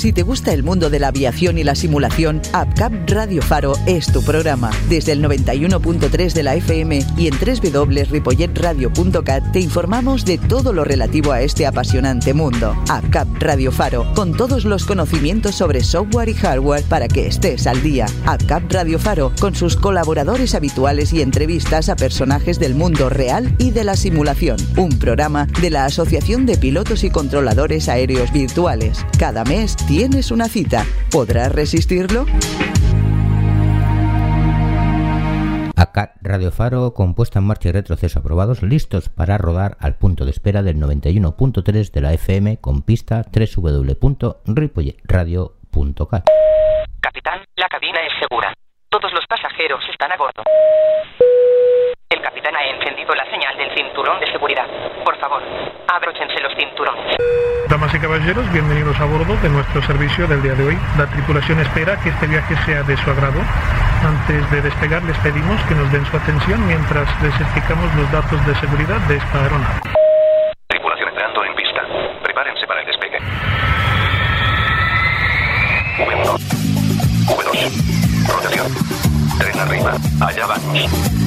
Si te gusta el mundo de la aviación y la simulación, APCAP Radio Faro es tu programa. Desde el 91.3 de la FM y en www.ripolletradio.cat te informamos de todo lo relativo a este apasionante mundo. APCAP Radio Faro, con todos los conocimientos sobre software y hardware para que estés al día. APCAP Radio Faro, con sus colaboradores habituales y entrevistas a personajes del mundo real y de la simulación. Un programa de la Asociación de Pilotos y Controladores Aéreos Virtuales. Cada mes tienes una cita. ¿Podrás resistirlo? APCAP Radio Faro, con puesta en marcha y retroceso aprobados, listos para rodar al punto de espera del 91.3 de la FM con pista www.ripolletradio.cat. Capitán, la cabina es segura. Todos los pasajeros están a bordo. El capitán ha encendido la señal del cinturón de seguridad. Por favor, abróchense los cinturones. Damas y caballeros, bienvenidos a bordo de nuestro servicio del día de hoy. La tripulación espera que este viaje sea de su agrado. Antes de despegar, les pedimos que nos den su atención mientras les explicamos los datos de seguridad de esta aeronave. Tripulación entrando en pista. Prepárense para el despegue. V1. V2. Rotación. Tren arriba. Allá vamos.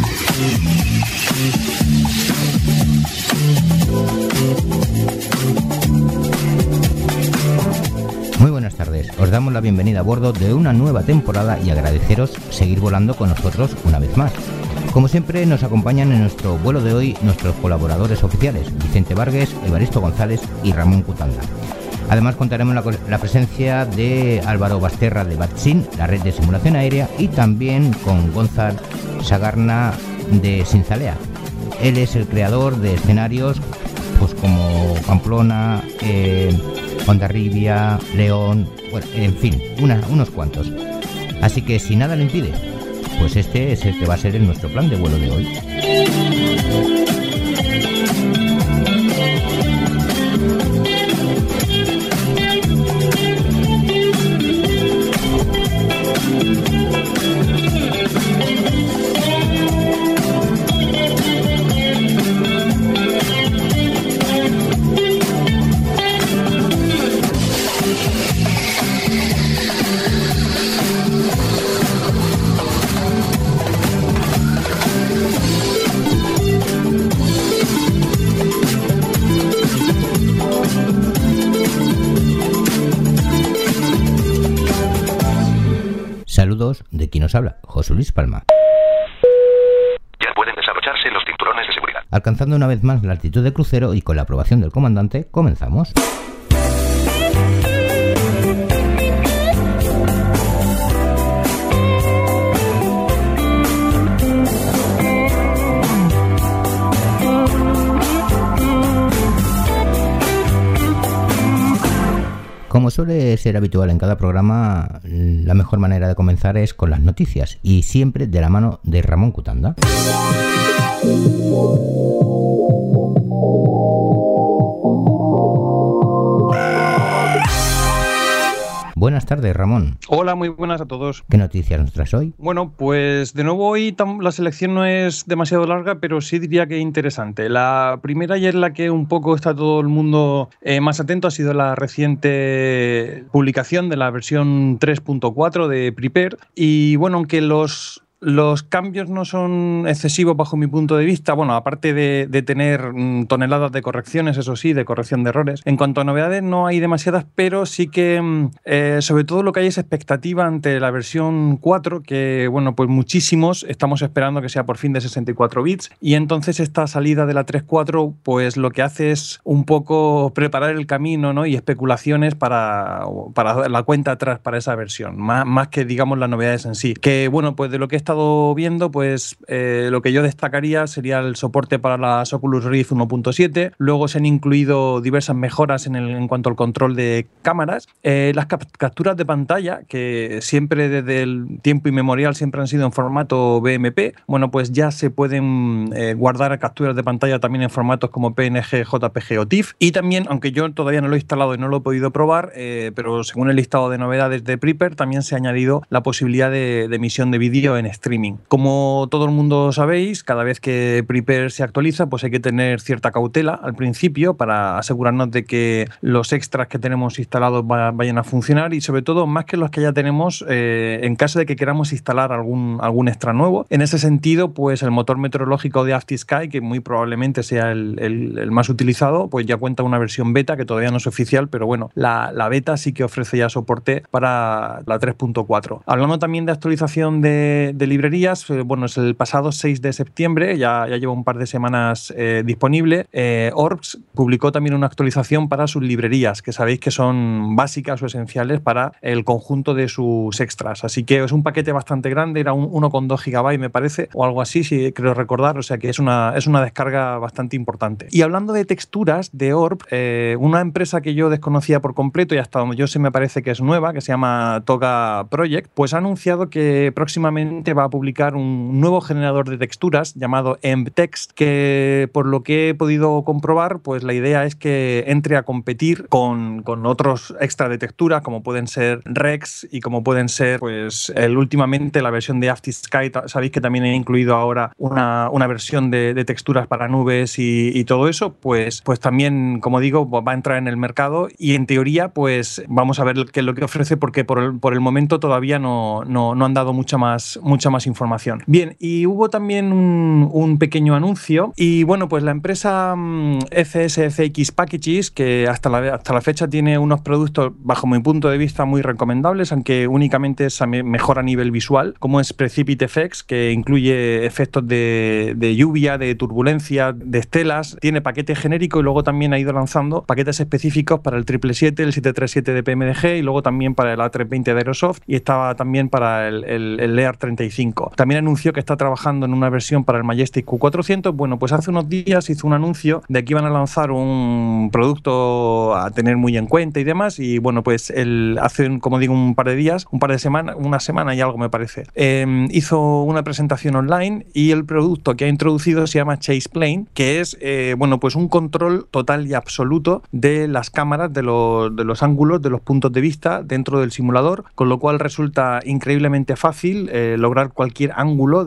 Muy buenas tardes, os damos la bienvenida a bordo de una nueva temporada y agradeceros seguir volando con nosotros una vez más. Como siempre, nos acompañan en nuestro vuelo de hoy nuestros colaboradores oficiales, Vicente Vargas, Evaristo González y Ramón Cutanda. Además, contaremos la presencia de Álvaro Basterra de Batsin, la red de simulación aérea, y también con Gonzalo Sagarna de Sinzalea. Él es el creador de escenarios pues como Pamplona, Hondarribia, León, bueno, en fin, unos cuantos. Así que si nada le impide, pues este es el que va a ser nuestro plan de vuelo de hoy. Saludos de quien nos habla, José Luis Palma. Ya pueden desabrocharse los cinturones de seguridad. Alcanzando una vez más la altitud de crucero y con la aprobación del comandante, comenzamos. Como suele ser habitual en cada programa, la mejor manera de comenzar es con las noticias y siempre de la mano de Ramón Cutanda. Buenas tardes, Ramón. Hola, muy buenas a todos. ¿Qué noticias nos traes hoy? Bueno, pues de nuevo hoy la selección no es demasiado larga, pero sí diría que interesante. La primera, y es la que un poco está todo el mundo más atento, ha sido la reciente publicación de la versión 3.4 de Prepare. Y bueno, aunque los cambios no son excesivos bajo mi punto de vista, bueno, aparte de tener toneladas de correcciones, eso sí, de corrección de errores. En cuanto a novedades no hay demasiadas, pero sí que sobre todo lo que hay es expectativa ante la versión 4, que bueno, pues muchísimos estamos esperando que sea por fin de 64 bits, y entonces esta salida de la 3.4 pues lo que hace es un poco preparar el camino, ¿no? Y especulaciones para la cuenta atrás para esa versión, más que digamos las novedades en sí. Que bueno, pues de lo que he estado viendo, pues lo que yo destacaría sería el soporte para las Oculus Rift 1.7. Luego se han incluido diversas mejoras en cuanto al control de cámaras. Las capturas de pantalla, que siempre desde el tiempo inmemorial siempre han sido en formato BMP, bueno, pues ya se pueden guardar capturas de pantalla también en formatos como PNG, JPG o TIFF. Y también, aunque yo todavía no lo he instalado y no lo he podido probar, pero según el listado de novedades de Prepare, también se ha añadido la posibilidad de emisión de vídeo en estado. streaming. Como todo el mundo sabéis, cada vez que Prepare se actualiza, pues hay que tener cierta cautela al principio para asegurarnos de que los extras que tenemos instalados vayan a funcionar y sobre todo, más que los que ya tenemos, en caso de que queramos instalar algún extra nuevo. En ese sentido, pues el motor meteorológico de AftiSky, que muy probablemente sea el más utilizado, pues ya cuenta una versión beta que todavía no es oficial, pero bueno, la beta sí que ofrece ya soporte para la 3.4. Hablando también de actualización de librerías, bueno, es el pasado 6 de septiembre, ya lleva un par de semanas disponible. Orbx publicó también una actualización para sus librerías, que sabéis que son básicas o esenciales para el conjunto de sus extras. Así que es un paquete bastante grande, era 1,2 GB me parece, o algo así, si creo recordar, o sea que es una descarga bastante importante. Y hablando de texturas de Orbx, una empresa que yo desconocía por completo y hasta donde yo sé me parece que es nueva, que se llama Toga Project, pues ha anunciado que próximamente va a publicar un nuevo generador de texturas llamado EmbText, que por lo que he podido comprobar, pues la idea es que entre a competir con otros extra de texturas como pueden ser Rex y como pueden ser pues últimamente la versión de AftiSky. Sabéis que también he incluido ahora una versión de texturas para nubes y todo eso, pues también, como digo, va a entrar en el mercado y en teoría pues vamos a ver qué es lo que ofrece, porque por el momento todavía no han dado mucha más información. Bien, y hubo también un pequeño anuncio y bueno, pues la empresa FSFX Packages, que hasta la fecha tiene unos productos bajo mi punto de vista muy recomendables, aunque únicamente es mejor a nivel visual, como es Precipitate FX, que incluye efectos de lluvia, de turbulencia, de estelas, tiene paquete genérico y luego también ha ido lanzando paquetes específicos para el 777, el 737 de PMDG y luego también para el A320 de Aerosoft y estaba también para el Lear 35. También anunció que está trabajando en una versión para el Majestic Q400. Bueno, pues hace unos días hizo un anuncio de que iban a lanzar un producto a tener muy en cuenta y demás y bueno, pues hace, como digo, un par de semanas, una semana y algo me parece, hizo una presentación online y el producto que ha introducido se llama Chase Plane, que es bueno, pues un control total y absoluto de las cámaras, de los ángulos, de los puntos de vista dentro del simulador, con lo cual resulta increíblemente fácil lograr cualquier ángulo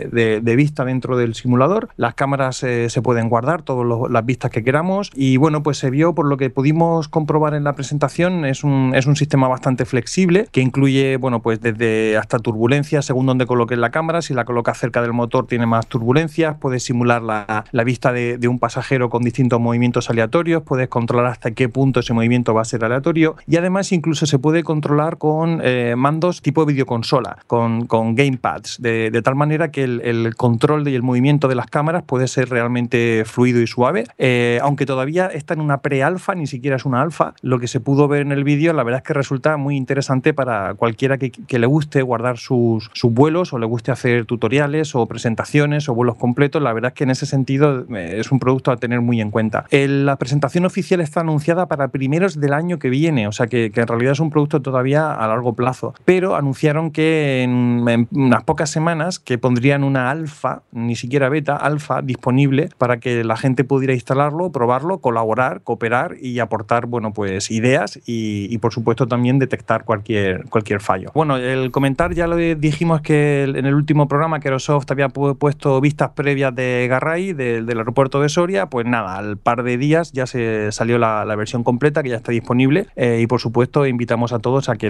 de vista dentro del simulador. Las cámaras se pueden guardar todas las vistas que queramos y bueno, pues se vio, por lo que pudimos comprobar en la presentación, es un sistema bastante flexible que incluye, bueno, pues desde hasta turbulencias según donde coloques la cámara. Si la colocas cerca del motor tiene más turbulencias, puedes simular la vista de un pasajero con distintos movimientos aleatorios, puedes controlar hasta qué punto ese movimiento va a ser aleatorio y además incluso se puede controlar con mandos tipo videoconsola, con gamepads, de tal manera que el control y el movimiento de las cámaras puede ser realmente fluido y suave. Aunque todavía está en una pre-alfa, ni siquiera es una alfa, lo que se pudo ver en el vídeo, la verdad es que resulta muy interesante para cualquiera que le guste guardar sus vuelos o le guste hacer tutoriales o presentaciones o vuelos completos. La verdad es que en ese sentido es un producto a tener muy en cuenta. La presentación oficial está anunciada para primeros del año que viene, o sea que en realidad es un producto todavía a largo plazo, pero anunciaron que en unas pocas semanas que pondrían una alfa, ni siquiera beta, alfa disponible para que la gente pudiera instalarlo, probarlo, colaborar, cooperar y aportar, bueno, pues ideas y por supuesto también detectar cualquier fallo. Bueno, el comentar ya lo dijimos que en el último programa que Aerosoft había puesto vistas previas de Garray, del aeropuerto de Soria, pues nada, al par de días ya se salió la versión completa que ya está disponible y por supuesto invitamos a todos a que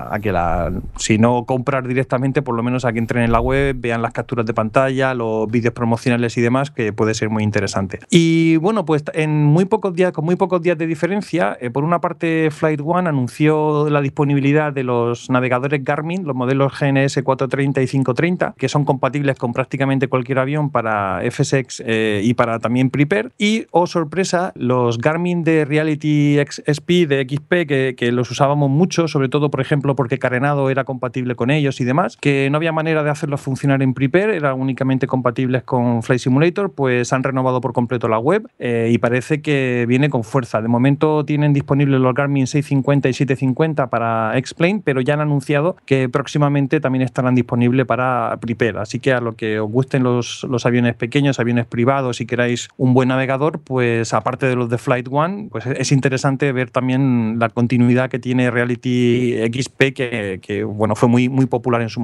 si no comprar directamente, por lo menos a que entren en la web, vean las capturas de pantalla, los vídeos promocionales y demás, que puede ser muy interesante. Y bueno, pues con muy pocos días de diferencia, por una parte Flight One anunció la disponibilidad de los navegadores Garmin, los modelos GNS 430 y 530, que son compatibles con prácticamente cualquier avión para FSX y para también Prepare. Y, oh sorpresa, los Garmin de Reality XP, de XP, que los usábamos mucho, sobre todo, por ejemplo, porque Carenado era compatible con ellos y demás, que no había manera de hacerlos funcionar en Prepare, eran únicamente compatibles con Flight Simulator, pues han renovado por completo la web y parece que viene con fuerza. De momento tienen disponibles los Garmin 650 y 750 para X-Plane, pero ya han anunciado que próximamente también estarán disponibles para Prepare. Así que a lo que os gusten los aviones pequeños, aviones privados, si queráis un buen navegador, pues aparte de los de Flight One, pues es interesante ver también la continuidad que tiene Reality XP, que bueno, fue muy, muy popular en su momento.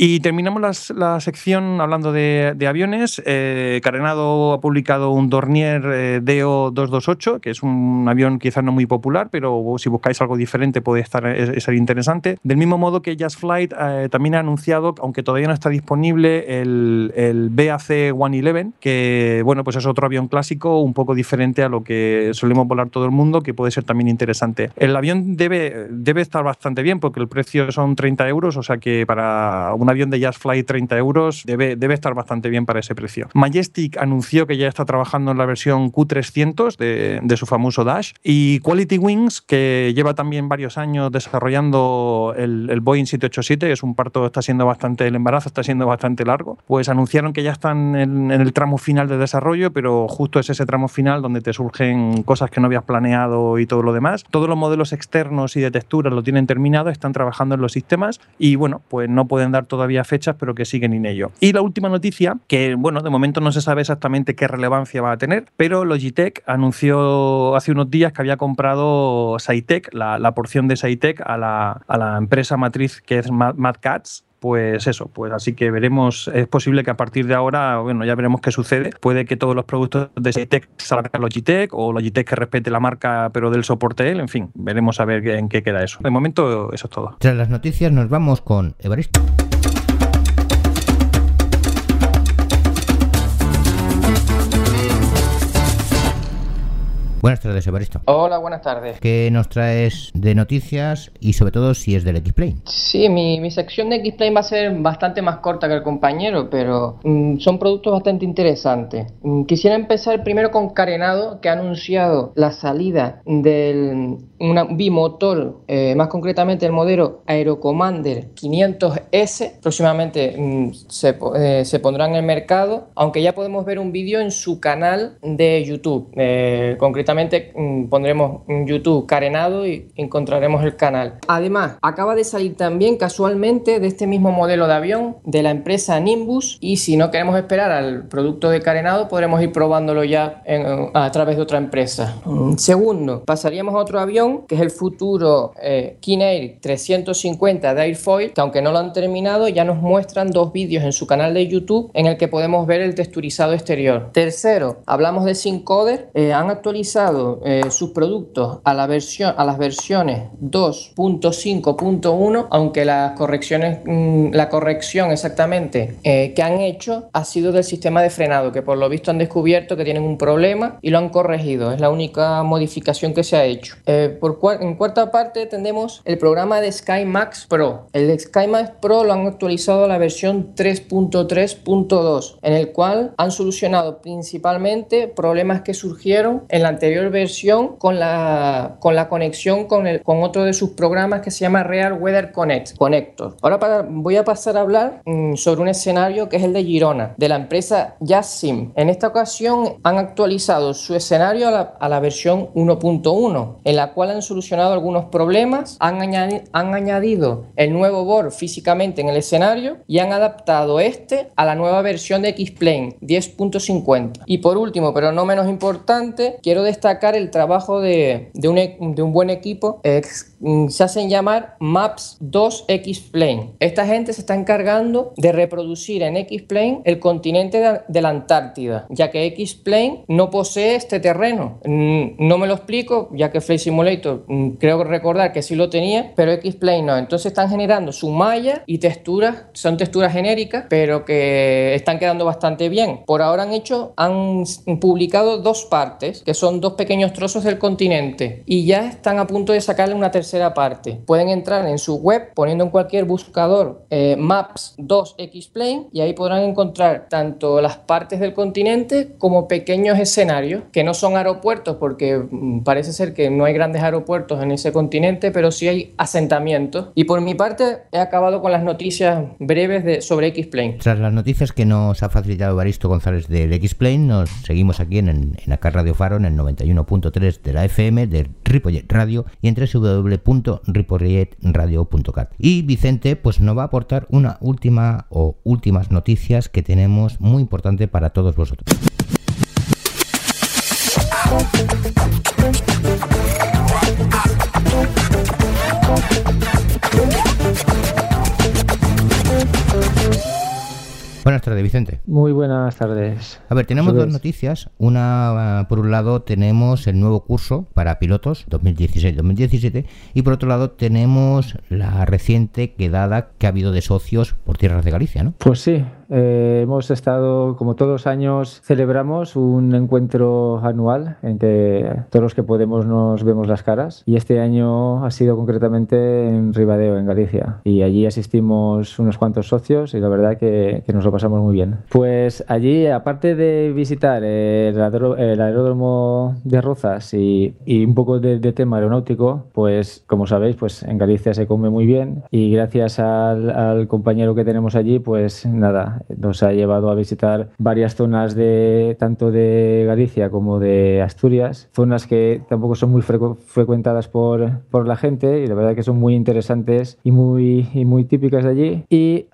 Y terminamos la sección hablando de aviones. Carenado ha publicado un Dornier Deo 228, que es un avión quizás no muy popular, pero si buscáis algo diferente puede ser interesante. Del mismo modo que Just Flight también ha anunciado, aunque todavía no está disponible, el BAC 111, que bueno, pues es otro avión clásico un poco diferente a lo que solemos volar todo el mundo, que puede ser también interesante. El avión debe estar bastante bien porque el precio son 30 euros, o sea que para un avión de Just Flight 30 euros debe estar bastante bien para ese precio. Majestic anunció que ya está trabajando en la versión Q300 de su famoso Dash, y Quality Wings, que lleva también varios años desarrollando el Boeing 787, que es un parto, el embarazo está siendo bastante largo, pues anunciaron que ya están en el tramo final de desarrollo, pero justo es ese tramo final donde te surgen cosas que no habías planeado y todo lo demás. Todos los modelos externos y de texturas lo tienen terminado, están trabajando en los sistemas y bueno, pues no pueden dar todavía fechas, pero que siguen en ello. Y la última noticia, que bueno, de momento no se sabe exactamente qué relevancia va a tener, pero Logitech anunció hace unos días que había comprado SciTech, la porción de SciTech a la empresa matriz que es Mad Catz. Pues eso, pues así que veremos, es posible que a partir de ahora, bueno, ya veremos qué sucede. Puede que todos los productos de SciTech salgan Logitech, o Logitech que respete la marca pero del soporte él, en fin, veremos a ver en qué queda eso. De momento eso es todo. Tras las noticias nos vamos con Evaristo. Buenas tardes, Evaristo. Hola, buenas tardes. ¿Qué nos traes de noticias y sobre todo si es del X-Plane? Sí, mi sección de X-Plane va a ser bastante más corta que el compañero, pero son productos bastante interesantes. Quisiera empezar primero con Carenado, que ha anunciado la salida del bimotor, más concretamente el modelo Aerocommander 500S. Próximamente se pondrá en el mercado, aunque ya podemos ver un vídeo en su canal de YouTube. Concretamente pondremos en YouTube Carenado y encontraremos el canal. Además, acaba de salir también casualmente de este mismo modelo de avión de la empresa Nimbus, y si no queremos esperar al producto de Carenado podremos ir probándolo ya a través de otra empresa. Segundo, pasaríamos a otro avión que es el futuro King Air 350 de Airfoil, que aunque no lo han terminado ya nos muestran dos vídeos en su canal de YouTube en el que podemos ver el texturizado exterior. Tercero, hablamos de Syncoder. Han actualizado sus productos a las versiones 2.5.1, aunque la corrección exactamente que han hecho ha sido del sistema de frenado, que por lo visto han descubierto que tienen un problema y lo han corregido. Es la única modificación que se ha hecho. En cuarta parte tenemos el programa de SkyMax Pro. El SkyMax Pro lo han actualizado a la versión 3.3.2, en el cual han solucionado principalmente problemas que surgieron en la anterior versión con la conexión con otro de sus programas que se llama Real Weather Connector. Ahora voy a pasar a hablar sobre un escenario que es el de Girona, de la empresa JazzSim. En esta ocasión han actualizado su escenario a la versión 1.1, en la cual han solucionado algunos problemas, han añadido el nuevo board físicamente en el escenario y han adaptado a la nueva versión de X-Plane 10.50. Y por último, pero no menos importante, quiero destacar el trabajo de un buen equipo. Se hacen llamar Maps 2 X-Plane. Esta gente se está encargando de reproducir en X-Plane el continente de la Antártida, ya que X-Plane no posee este terreno. No me lo explico, ya que Flight Simulator creo recordar que sí lo tenía, pero X-Plane no. Entonces están generando su malla y texturas, son texturas genéricas, pero que están quedando bastante bien. Por ahora han publicado dos partes, que son dos pequeños trozos del continente, y ya están a punto de sacarle una tercera parte. Pueden entrar en su web poniendo en cualquier buscador Maps 2 X-Plane y ahí podrán encontrar tanto las partes del continente como pequeños escenarios que no son aeropuertos, porque parece ser que no hay grandes aeropuertos en ese continente, pero sí hay asentamientos. Y por mi parte he acabado con las noticias breves sobre X-Plane. Tras las noticias que nos ha facilitado Evaristo González del X-Plane, nos seguimos aquí en acá Radio Faro en el 91.3 de la FM de Ripollet Radio y en www.ripolletradio.cat. Y Vicente pues nos va a aportar una últimas noticias que tenemos muy importante para todos vosotros. Buenas tardes, Vicente. Muy buenas tardes. A ver, tenemos dos noticias. Una, por un lado, tenemos el nuevo curso para pilotos 2016-2017 y por otro lado tenemos la reciente quedada que ha habido de socios por tierras de Galicia, ¿no? Pues sí. Hemos estado, como todos los años, celebramos un encuentro anual en que todos los que podemos nos vemos las caras, y este año ha sido concretamente en Ribadeo, en Galicia, y allí asistimos unos cuantos socios y la verdad que nos lo pasamos muy bien. Pues allí, aparte de visitar el aeródromo de Rozas y un poco de tema aeronáutico, pues como sabéis, pues en Galicia se come muy bien, y gracias al compañero que tenemos allí, pues nada, nos ha llevado a visitar varias zonas tanto de Galicia como de Asturias, zonas que tampoco son muy frecuentadas por la gente, y la verdad que son muy interesantes y muy típicas de allí. Y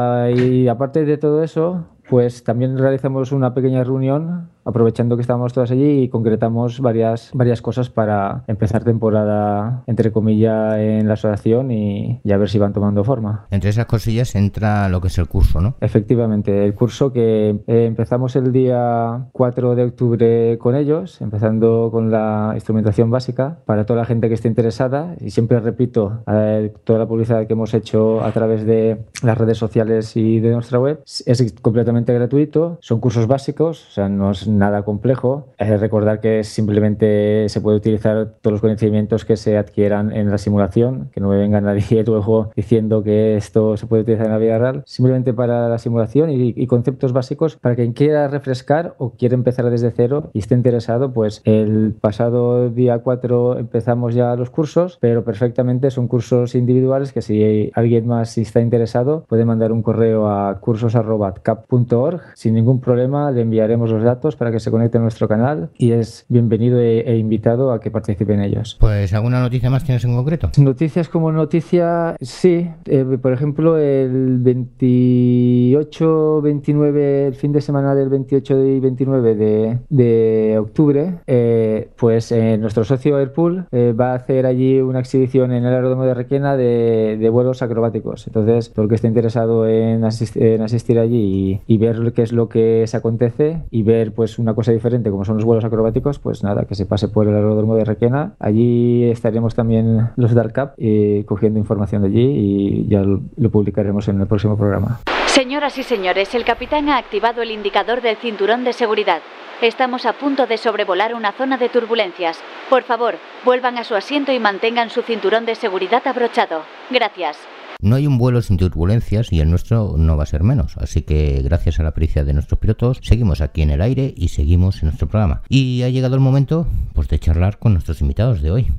aparte de todo eso, pues también realizamos una pequeña reunión, aprovechando que estábamos todas allí, y concretamos varias cosas para empezar temporada, entre comillas, en la asociación y a ver si van tomando forma. Entre esas cosillas entra lo que es el curso, ¿no? Efectivamente, el curso que empezamos el día 4 de octubre con ellos, empezando con la instrumentación básica para toda la gente que esté interesada, y siempre repito, toda la publicidad que hemos hecho a través de las redes sociales y de nuestra web es completamente gratuito, son cursos básicos, o sea, no es nada complejo. Recordar que simplemente se puede utilizar todos los conocimientos que se adquieran en la simulación, que no me venga nadie luego diciendo que esto se puede utilizar en la vida real, simplemente para la simulación y conceptos básicos para quien quiera refrescar o quiera empezar desde cero y esté interesado. Pues el pasado día 4 empezamos ya los cursos, pero perfectamente son cursos individuales que si alguien más está interesado puede mandar un correo a cursos@cap.org. Sin ningún problema le enviaremos los datos para que se conecte a nuestro canal, y es bienvenido e invitado a que participe en ellos. Pues, ¿alguna noticia más tienes en concreto? Noticias como noticia, sí. Por ejemplo, el 28, 29, el fin de semana del 28 y 29 de octubre, pues nuestro socio Airpool va a hacer allí una exhibición en el aeródromo de Requena de vuelos acrobáticos. Entonces, todo el que esté interesado en asistir allí y ver qué es lo que se acontece y ver pues una cosa diferente como son los vuelos acrobáticos, pues nada, que se pase por el aeródromo de Requena. Allí estaremos también los Dark Cup cogiendo información de allí, y ya lo publicaremos en el próximo programa. Señoras y señores, el capitán ha activado el indicador del cinturón de seguridad. Estamos a punto de sobrevolar una zona de turbulencias. Por favor, vuelvan a su asiento y mantengan su cinturón de seguridad abrochado. Gracias. No hay un vuelo sin turbulencias y el nuestro no va a ser menos, así que gracias a la pericia de nuestros pilotos seguimos aquí en el aire y seguimos en nuestro programa. Y ha llegado el momento pues de charlar con nuestros invitados de hoy.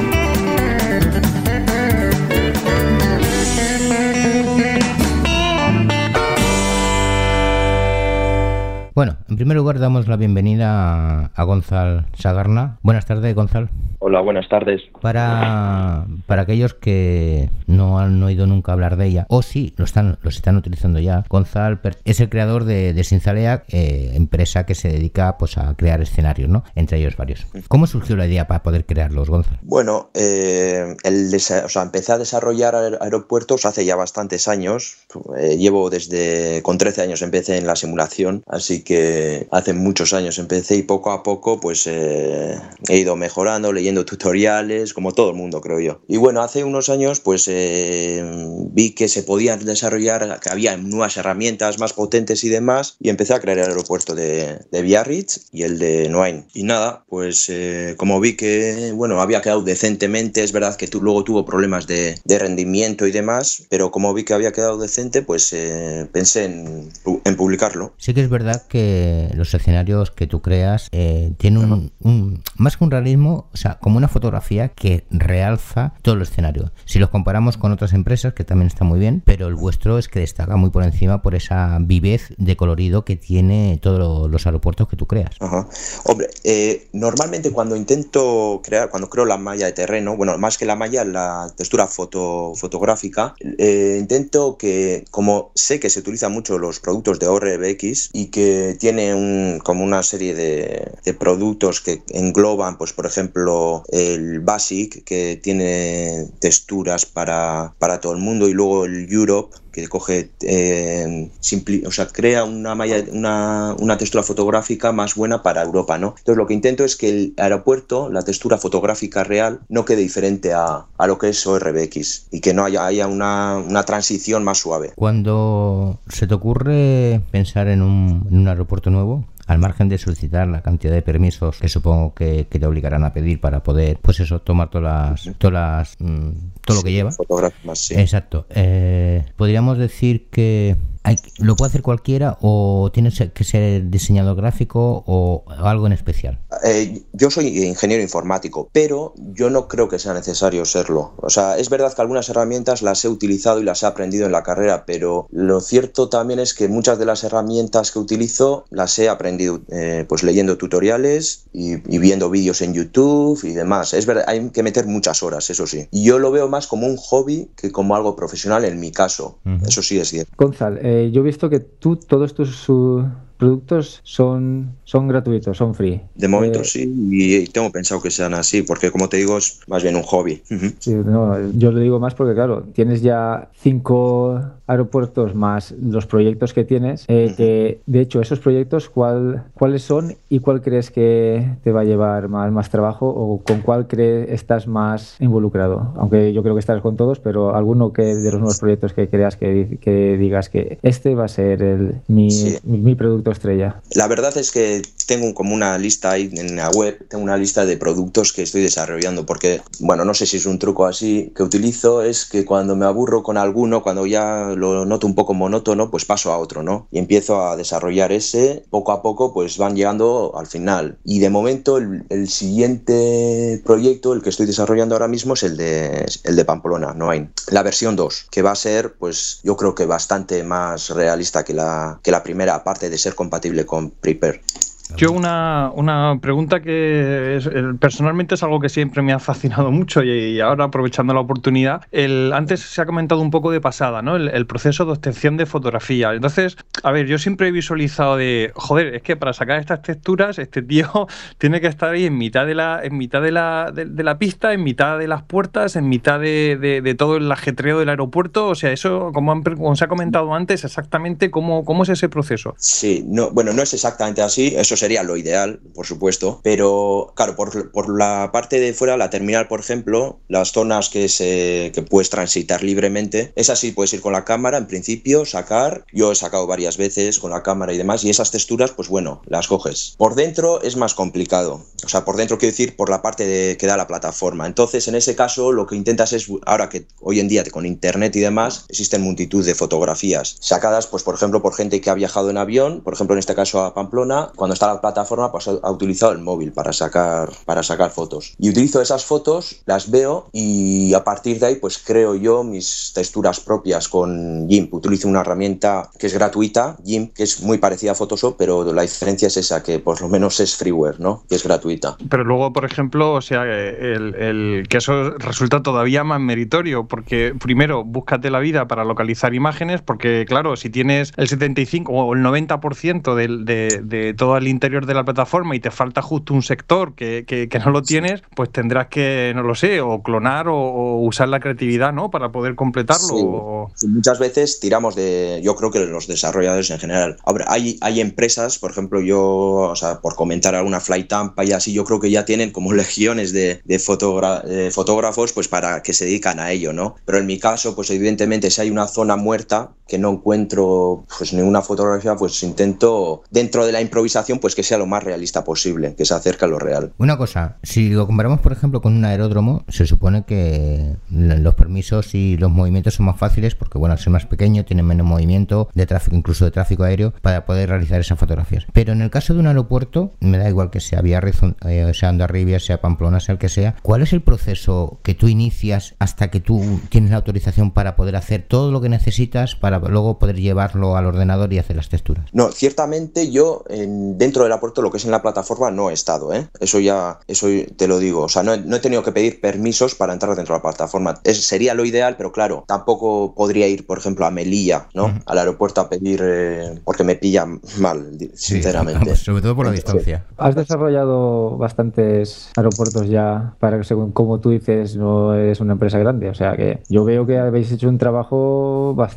Bueno, en primer lugar damos la bienvenida a Gonzalo Sagarna. Buenas tardes, Gonzalo. Hola, buenas tardes. Para aquellos que no han oído nunca hablar de ella, o sí, los están utilizando ya, Gonzalo es el creador de Sinzaleac, empresa que se dedica pues a crear escenarios, ¿no? Entre ellos varios. ¿Cómo surgió la idea para poder crearlos, Gonzalo? Bueno, empecé a desarrollar aeropuertos hace ya bastantes años. Llevo con 13 años empecé en la simulación, así que hace muchos años empecé, y poco a poco pues he ido mejorando, leyendo tutoriales, como todo el mundo, creo yo. Y bueno, hace unos años pues vi que se podían desarrollar, que había nuevas herramientas más potentes y demás, y empecé a crear el aeropuerto de Biarritz y el de Noain. Y nada, pues como vi que bueno, había quedado decentemente, es verdad que luego tuvo problemas de rendimiento y demás, pero como vi que había quedado decente, pues pensé en publicarlo. Sí que es verdad que los escenarios que tú creas tienen más que un realismo, o sea, como una fotografía que realza todo el escenario. Si los comparamos con otras empresas, que también está muy bien, pero el vuestro es que destaca muy por encima por esa vivez de colorido que tiene todos los aeropuertos que tú creas. Ajá. Hombre, normalmente cuando creo la malla de terreno, bueno, más que la malla, la textura fotográfica, intento que, como sé que se utilizan mucho los productos de ORBX y que tiene como una serie de productos que engloban, pues por ejemplo, el Basic, que tiene texturas para todo el mundo, y luego el Europe, que coge, crea una textura fotográfica más buena para Europa, ¿no? Entonces lo que intento es que el aeropuerto, la textura fotográfica real, no quede diferente a lo que es ORBX y que no haya una transición más suave. Cuando se te ocurre pensar en un aeropuerto nuevo, al margen de solicitar la cantidad de permisos que supongo que te obligarán a pedir para poder, pues eso, tomar todo lo que lleva. Fotografías, sí. Exacto. Podríamos decir que ¿lo puede hacer cualquiera o tiene que ser diseñador gráfico o algo en especial? Yo soy ingeniero informático, pero yo no creo que sea necesario serlo. O sea, es verdad que algunas herramientas las he utilizado y las he aprendido en la carrera, pero lo cierto también es que muchas de las herramientas que utilizo las he aprendido pues leyendo tutoriales y viendo vídeos en YouTube y demás. Es verdad, hay que meter muchas horas, eso sí. Y yo lo veo más como un hobby que como algo profesional en mi caso. Eso sí es cierto. Gonzalo, yo he visto que todos tus productos son gratuitos, son free. De momento sí, y tengo pensado que sean así, porque como te digo, es más bien un hobby. Sí, no, yo lo digo más porque, claro, tienes ya 5 aeropuertos más los proyectos que tienes, que de hecho esos proyectos, ¿cuáles son y cuál crees que te va a llevar más trabajo o con cuál crees estás más involucrado? Aunque yo creo que estás con todos, pero alguno de los nuevos proyectos que creas que digas que este va a ser mi producto estrella. La verdad es que tengo como una lista ahí en la web, tengo una lista de productos que estoy desarrollando, porque, bueno, no sé si es un truco así que utilizo, es que cuando me aburro con alguno, cuando ya lo noto un poco monótono, pues paso a otro, ¿no? Y empiezo a desarrollar ese, poco a poco pues van llegando al final. Y de momento el siguiente proyecto, el que estoy desarrollando ahora mismo, es el de Pamplona, Noain. La versión 2, que va a ser, pues yo creo que bastante más realista que la primera, aparte de ser compatible con Prepare. Yo una pregunta que personalmente es algo que siempre me ha fascinado mucho y ahora aprovechando la oportunidad, antes se ha comentado un poco de pasada, ¿no? El proceso de obtención de fotografía. Entonces, a ver, yo siempre he visualizado es que para sacar estas texturas este tío tiene que estar ahí en mitad de la pista, en mitad de las puertas, en mitad de todo el ajetreo del aeropuerto. O sea, eso, como se ha comentado antes, exactamente cómo es ese proceso. Sí, no es exactamente así. Eso sería lo ideal, por supuesto, pero claro, por la parte de fuera, la terminal, por ejemplo, las zonas que puedes transitar libremente, esas sí puedes ir con la cámara, en principio, sacar. Yo he sacado varias veces con la cámara y demás, y esas texturas, pues bueno, las coges. Por dentro es más complicado, o sea, por dentro quiero decir por la parte que da la plataforma. Entonces, en ese caso, lo que intentas es, ahora que hoy en día con internet y demás, existen multitud de fotografías sacadas, pues por ejemplo, por gente que ha viajado en avión, por ejemplo, en este caso a Pamplona, cuando está la plataforma, pues ha utilizado el móvil para sacar fotos. Y utilizo esas fotos, las veo y a partir de ahí pues creo yo mis texturas propias con GIMP. Utilizo una herramienta que es gratuita, GIMP, que es muy parecida a Photoshop, pero la diferencia es esa, que por lo menos es freeware, ¿no? Que es gratuita. Pero luego, por ejemplo, o sea, que eso resulta todavía más meritorio, porque primero búscate la vida para localizar imágenes, porque claro, si tienes el 75 o el 90% de todo el interior de la plataforma y te falta justo un sector que no lo tienes, pues tendrás que, no lo sé, o clonar o usar la creatividad, ¿no? Para poder completarlo. Sí. Muchas veces tiramos yo creo que los desarrolladores en general. Ahora, hay empresas, por ejemplo, o sea, por comentar alguna Flytampa y así, yo creo que ya tienen como legiones de fotógrafos pues para que se dedican a ello, ¿no? Pero en mi caso, pues evidentemente si hay una zona muerta que no encuentro pues ninguna fotografía, pues intento dentro de la improvisación pues que sea lo más realista posible, que se acerque a lo real. Una cosa, si lo comparamos por ejemplo con un aeródromo, se supone que los permisos y los movimientos son más fáciles porque bueno, al ser más pequeño tienen menos movimiento de tráfico, incluso de tráfico aéreo, para poder realizar esas fotografías. Pero en el caso de un aeropuerto, me da igual que sea Biarritz, sea Hondarribia, sea Pamplona, sea el que sea, ¿cuál es el proceso que tú inicias hasta que tú tienes la autorización para poder hacer todo lo que necesitas para luego poder llevarlo al ordenador y hacer las texturas? No, ciertamente yo dentro del aeropuerto, lo que es en la plataforma, no he estado, ¿eh? Eso te lo digo. O sea, no he tenido que pedir permisos para entrar dentro de la plataforma. Sería lo ideal, pero claro, tampoco podría ir, por ejemplo, a Melilla, ¿no? Al aeropuerto a pedir, porque me pilla mal, sinceramente. Sí, vamos, sobre todo por la distancia. Has desarrollado bastantes aeropuertos ya para que, según como tú dices, no es una empresa grande. O sea que yo veo que habéis hecho un trabajo bastante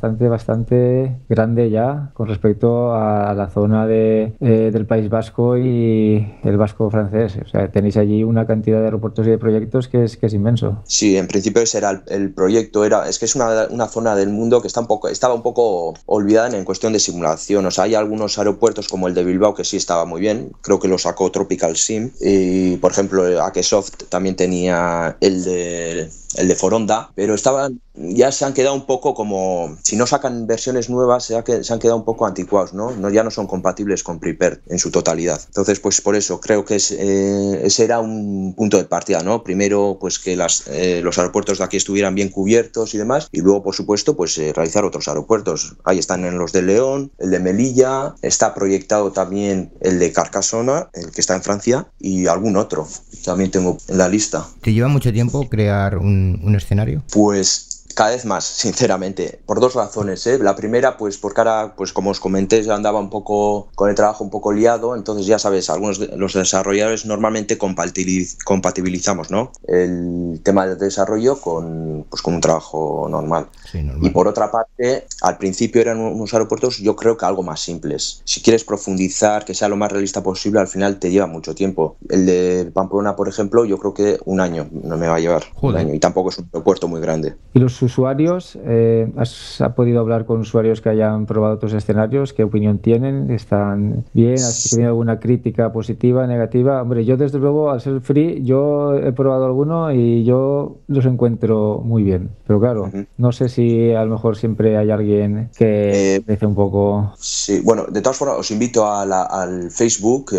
bastante grande ya con respecto a la zona del País Vasco y el Vasco francés. O sea, tenéis allí una cantidad de aeropuertos y de proyectos que es inmenso. Sí, en principio ese era el proyecto. Es que es una zona del mundo que estaba un poco olvidada en cuestión de simulación. O sea, hay algunos aeropuertos como el de Bilbao que sí estaba muy bien. Creo que lo sacó Tropical Sim. Y, por ejemplo, Akesoft también tenía el de Foronda, pero ya se han quedado un poco como, si no sacan versiones nuevas, se han quedado un poco anticuados, ¿no? Ya no son compatibles con Prepare en su totalidad. Entonces, pues por eso creo que ese era un punto de partida, ¿no? Primero, pues que los aeropuertos de aquí estuvieran bien cubiertos y demás, y luego, por supuesto, pues realizar otros aeropuertos. Ahí están los de León, el de Melilla, está proyectado también el de Carcassonne, el que está en Francia, y algún otro también tengo en la lista. ¿Te lleva mucho tiempo crear un escenario? Pues cada vez más, sinceramente, por dos razones, ¿eh? La primera, pues porque ahora, pues como os comenté, ya andaba un poco con el trabajo un poco liado, entonces ya sabes, algunos de los desarrolladores normalmente compatibilizamos, ¿no?, el tema del desarrollo con un trabajo normal. Sí, normal. Y por otra parte, al principio eran unos aeropuertos, yo creo que algo más simples. Si quieres profundizar, que sea lo más realista posible, al final te lleva mucho tiempo. El de Pamplona, por ejemplo, yo creo que un año no me va a llevar. Joder. Un año, y tampoco es un aeropuerto muy grande. ¿Y los usuarios? ¿Has podido hablar con usuarios que hayan probado otros escenarios? ¿Qué opinión tienen? ¿Están bien? ¿Has tenido alguna crítica positiva, negativa? Hombre, yo desde luego, al ser free, yo he probado alguno y yo los encuentro muy bien. Pero claro, no sé si a lo mejor siempre hay alguien que dice un poco... Sí, bueno, de todas formas os invito al Facebook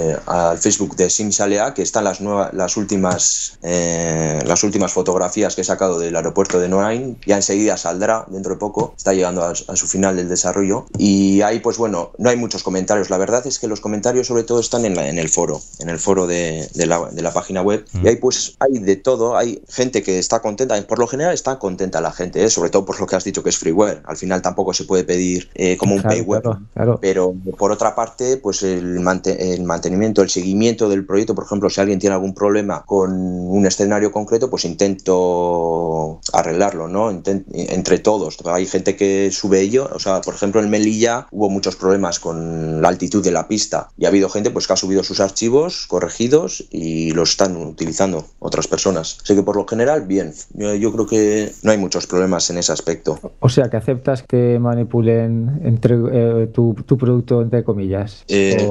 de Simsalea, que están las últimas fotografías que he sacado del aeropuerto de Noain. Ya enseguida saldrá, dentro de poco, está llegando a su final del desarrollo, y ahí pues bueno, no hay muchos comentarios. La verdad es que los comentarios sobre todo están en el foro de la página web, y ahí pues hay de todo. Hay gente que está contenta, por lo general está contenta la gente, sobre todo por lo que has dicho que es freeware. Al final tampoco se puede pedir como un payware, claro. Pero por otra parte, pues el mantenimiento, el seguimiento del proyecto, por ejemplo, si alguien tiene algún problema con un escenario concreto, pues intento arreglarlo, ¿no? Entre todos. Hay gente que sube ello, o sea, por ejemplo, en Melilla hubo muchos problemas con la altitud de la pista, y ha habido gente pues que ha subido sus archivos corregidos y los están utilizando otras personas. Así que por lo general, bien. Yo creo que no hay muchos problemas en ese aspecto. O sea, que aceptas que manipulen tu producto, entre comillas.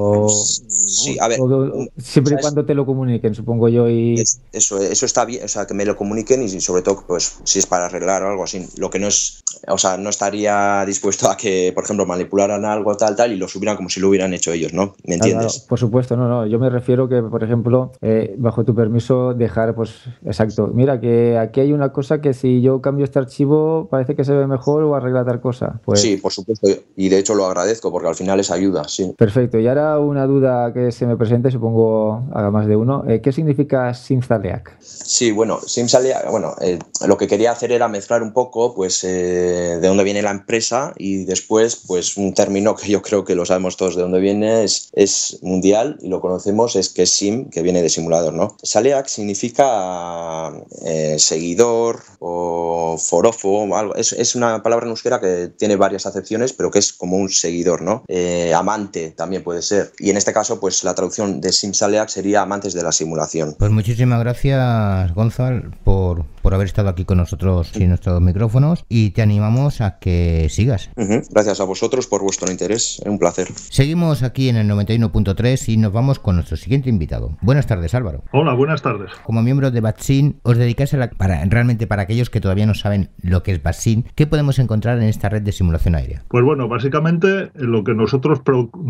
Sí, a ver. Siempre y cuando te lo comuniquen, supongo yo. Y eso está bien, o sea, que me lo comuniquen, y sobre todo, pues si es para arreglar o algo así. Lo que no es, o sea, no estaría dispuesto a que, por ejemplo, manipularan algo tal y lo subieran como si lo hubieran hecho ellos, ¿no? ¿Me entiendes? Claro, por supuesto, no. Yo me refiero que, por ejemplo, bajo tu permiso, dejar, pues, exacto. Mira, que aquí hay una cosa que si yo cambio este archivo parece que se ve mejor, o arregla tal cosa. Pues... Sí, por supuesto, y de hecho lo agradezco porque al final es ayuda, sí. Perfecto. Y ahora una duda que se me presente, supongo haga más de uno. ¿Qué significa Simsalea? Sí, bueno, Simsalea, lo que quería hacer era mezclar un poco, pues, de dónde viene la empresa, y después, pues, un término que yo creo que lo sabemos todos de dónde viene, es mundial y lo conocemos, es que es sim, que viene de simulador, ¿no? Saleac significa seguidor o forofo o algo. Es una palabra en euskera que tiene varias acepciones, pero que es como un seguidor, ¿no? Amante también puede ser. Y en este caso, pues la traducción de Simsalea sería amantes de la simulación. Pues muchísimas gracias, Gonzalo, por haber estado aquí con nosotros sin nuestros micrófonos, y te animamos a que sigas. Gracias a vosotros por vuestro interés, es un placer. Seguimos aquí en el 91.3 y nos vamos con nuestro siguiente invitado. Buenas tardes, Álvaro. Hola, buenas tardes. Como miembro de Batsin, os dedicáis realmente para aquellos que todavía no saben lo que es Batsin, ¿qué podemos encontrar en esta red de simulación aérea? Pues bueno, básicamente lo que nosotros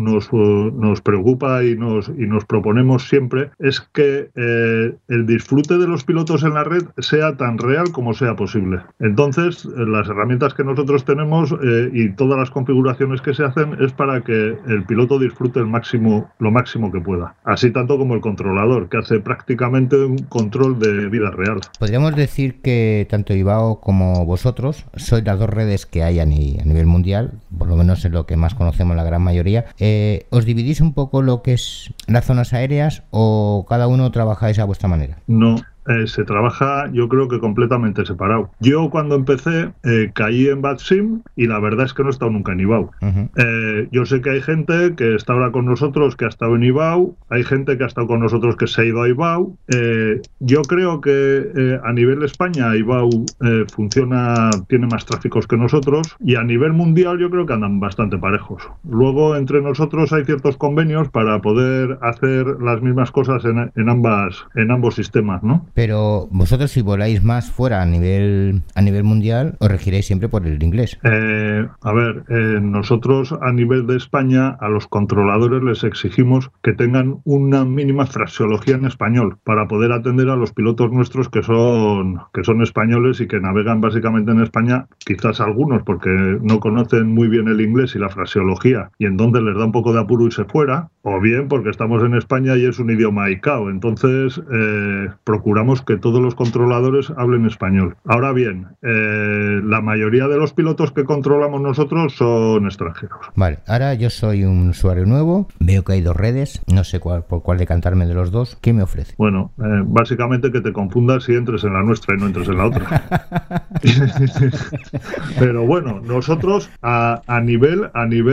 nos preocupa y nos proponemos siempre es que el disfrute de los pilotos en la red sea tan real como sea posible. Entonces, las herramientas que nosotros tenemos y todas las configuraciones que se hacen es para que el piloto disfrute lo máximo que pueda. Así tanto como el controlador, que hace prácticamente un control de vida real. Podríamos decir que tanto Ibao como vosotros sois las dos redes que hay a nivel mundial, por lo menos en lo que más conocemos la gran mayoría. ¿Os dividís un poco lo que es las zonas aéreas o cada uno trabajáis a vuestra manera? No. se trabaja, yo creo que completamente separado. Yo cuando empecé caí en BATSIM y la verdad es que no he estado nunca en IBAU. Yo sé que hay gente que está ahora con nosotros que ha estado en IBAU, hay gente que ha estado con nosotros que se ha ido a IBAU. Yo creo que a nivel España IBAU funciona, tiene más tráficos que nosotros, y a nivel mundial yo creo que andan bastante parejos. Luego entre nosotros hay ciertos convenios para poder hacer las mismas cosas en ambos sistemas, ¿no? Pero vosotros, si voláis más fuera a nivel mundial, os regiréis siempre por el inglés. Nosotros a nivel de España a los controladores les exigimos que tengan una mínima fraseología en español para poder atender a los pilotos nuestros que son españoles y que navegan básicamente en España, quizás algunos porque no conocen muy bien el inglés y la fraseología y entonces les da un poco de apuro irse fuera, o bien porque estamos en España y es un idioma ICAO, entonces procuramos que todos los controladores hablen español. Ahora bien, la mayoría de los pilotos que controlamos nosotros son extranjeros. Vale, ahora yo soy un usuario nuevo, veo que hay dos redes, no sé por cuál decantarme de los dos. ¿Qué me ofrece? Bueno, básicamente que te confundas y entres en la nuestra y no entres en la otra. Pero bueno, nosotros a nivel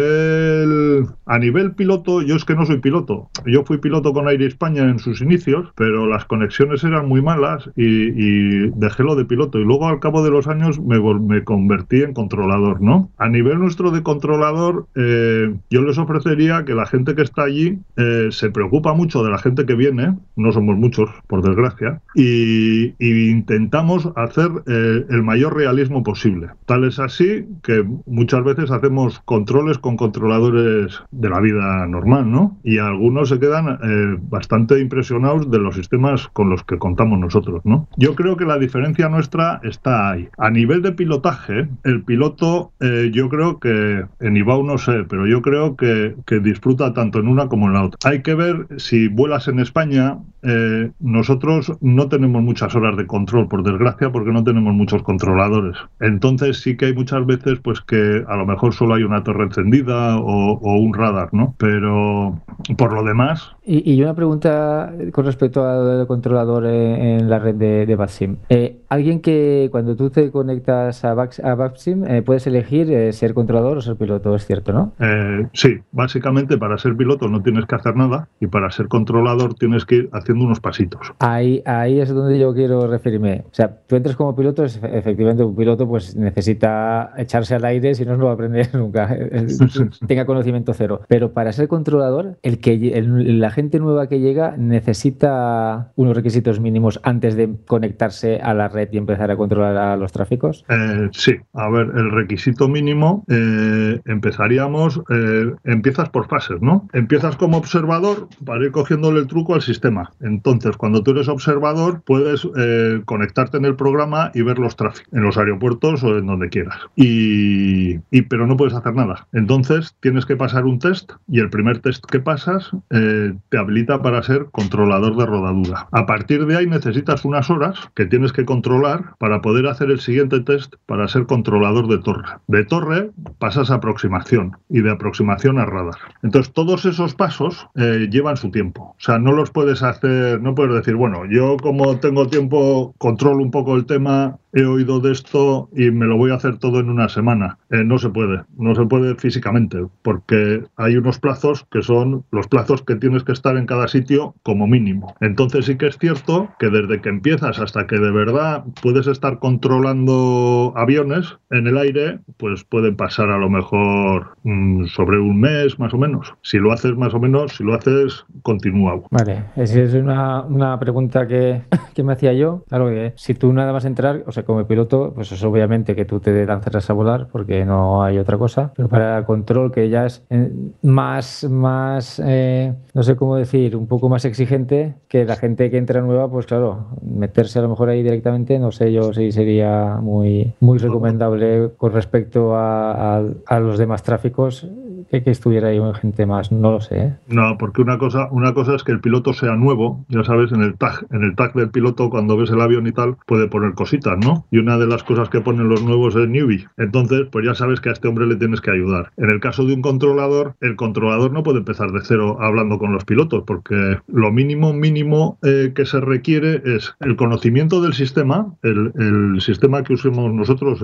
piloto, yo es que no soy piloto. Yo fui piloto con Air España en sus inicios, pero las conexiones eran muy malas y dejé lo de piloto. Y luego al cabo de los años me convertí en controlador, ¿no? A nivel nuestro de controlador, yo les ofrecería que la gente que está allí se preocupa mucho de la gente que viene, no somos muchos, por desgracia, y intentamos hacer el mayor realismo posible. Tal es así que muchas veces hacemos controles con controladores de la vida normal, ¿no? Y algunos se quedan bastante impresionados de los sistemas con los que contamos nosotros, ¿no? Yo creo que la diferencia nuestra está ahí. A nivel de pilotaje, el piloto, yo creo que en IBAU no sé, pero yo creo que disfruta tanto en una como en la otra. Hay que ver si vuelas en España. Nosotros no tenemos muchas horas de control, por desgracia, porque no tenemos muchos controladores. Entonces sí que hay muchas veces pues que a lo mejor solo hay una torre encendida o un radar, ¿no? Pero por lo demás... Y una pregunta con respecto al controlador en la red de BATSIM. Alguien que cuando tú te conectas a BATSIM puedes elegir ser controlador o ser piloto, es cierto, ¿no? Sí, básicamente para ser piloto no tienes que hacer nada y para ser controlador tienes que ir haciendo unos pasitos. Ahí es donde yo quiero referirme. O sea, tú entras como piloto, efectivamente un piloto pues necesita echarse al aire, si no va a aprender nunca, tenga conocimiento cero. Pero para ser controlador, la gente nueva que llega necesita unos requisitos mínimos antes de conectarse a la red y empezar a controlar a los tráficos. Sí, a ver, el requisito mínimo empiezas por fases, ¿no? Empiezas como observador para ir cogiéndole el truco al sistema. Entonces, cuando tú eres observador, puedes conectarte en el programa y ver los tráficos en los aeropuertos o en donde quieras. Pero no puedes hacer nada. Entonces, tienes que pasar un test y el primer test que pasas te habilita para ser controlador de rodadura. A partir de ahí necesitas unas horas que tienes que controlar para poder hacer el siguiente test para ser controlador de torre. De torre pasas a aproximación y de aproximación a radar. Entonces, todos esos pasos llevan su tiempo. O sea, no los puedes hacer, no puedes decir, bueno, yo como tengo tiempo, controlo un poco el tema, he oído de esto y me lo voy a hacer todo en una semana. No se puede físicamente, porque hay unos plazos que son los plazos que tienes que estar en cada sitio como mínimo. Entonces sí que es cierto que desde que empiezas hasta que de verdad puedes estar controlando aviones en el aire, pues pueden pasar a lo mejor sobre un mes más o menos. Si lo haces más o menos, si lo haces continuado. Vale, esa es una pregunta que me hacía yo. Claro que si tú nada más entrar, o sea, como piloto, pues es obviamente que tú te lanzarás a volar porque no hay otra cosa, pero para control que ya es más no sé cómo decir, un poco más exigente, que la gente que entra nueva, pues claro, meterse a lo mejor ahí directamente, no sé yo si sería muy recomendable con respecto a los demás tráficos que estuviera ahí gente más, no lo sé. No, porque una cosa es que el piloto sea nuevo, ya sabes, en el tag del piloto, cuando ves el avión y tal, puede poner cositas, ¿no? Y una de las cosas que ponen los nuevos es newbie. Entonces, pues ya sabes que a este hombre le tienes que ayudar. En el caso de un controlador, el controlador no puede empezar de cero hablando con los pilotos, porque lo mínimo que se requiere es el conocimiento del sistema, el sistema que usemos nosotros,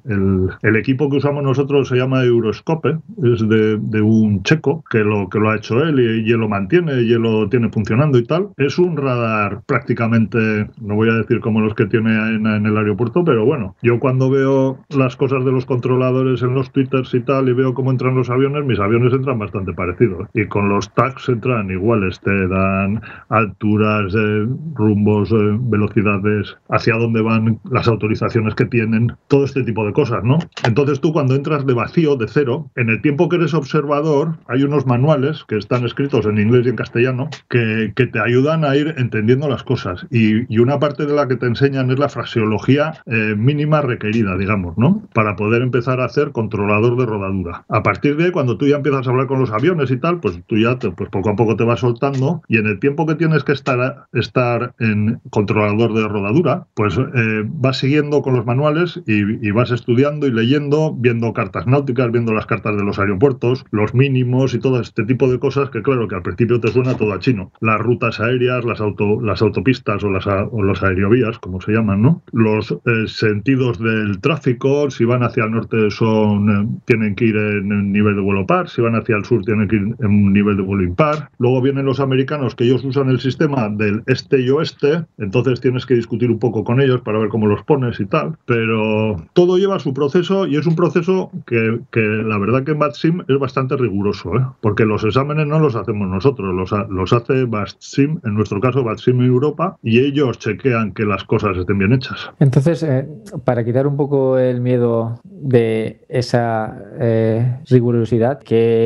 el equipo que usamos nosotros se llama Euroscope, es de un checo que lo ha hecho él y él lo mantiene y él lo tiene funcionando y tal. Es un radar prácticamente, no voy a decir como los que tiene en el aeropuerto, pero bueno, yo cuando veo las cosas de los controladores en los twitters y tal y veo cómo entran los aviones, mis aviones entran bastante parecidos y con los tags entran iguales, te dan alturas, rumbos, velocidades, hacia dónde van, las autorizaciones que tienen, todo este tipo de cosas, ¿no? Entonces tú cuando entras de vacío, de cero, en el tiempo que eres observador hay unos manuales que están escritos en inglés y en castellano que te ayudan a ir entendiendo las cosas y una parte de la que te enseñan es la fraseología mínima requerida, digamos, ¿no? Para poder empezar a hacer controlador de rodadura. A partir de ahí, cuando tú ya empiezas a hablar con los aviones y tal, pues tú ya pues poco a poco te vas soltando y en el tiempo que tienes que estar en controlador de rodadura, pues vas siguiendo con los manuales y vas estudiando y leyendo, viendo cartas náuticas, viendo las cartas de los aeropuertos, los mínimos y todo este tipo de cosas que claro que al principio te suena todo a chino. Las rutas aéreas, las autopistas o los aerovías, como se llaman, ¿no? Los sentidos del tráfico, si van hacia el norte tienen que ir en nivel de vuelo par, si van hacia el sur tienen que ir en un nivel de vuelo impar. Luego vienen los americanos que ellos usan el sistema del este y oeste, entonces tienes que discutir un poco con ellos para ver cómo los pones y tal, pero todo lleva su proceso y es un proceso que la verdad que en BATSIM es bastante riguroso, porque los exámenes no los hacemos nosotros, los hace BATSIM, en nuestro caso BATSIM en Europa, y ellos chequean que las cosas estén bien hechas. Entonces, para quitar un poco el miedo de esa rigurosidad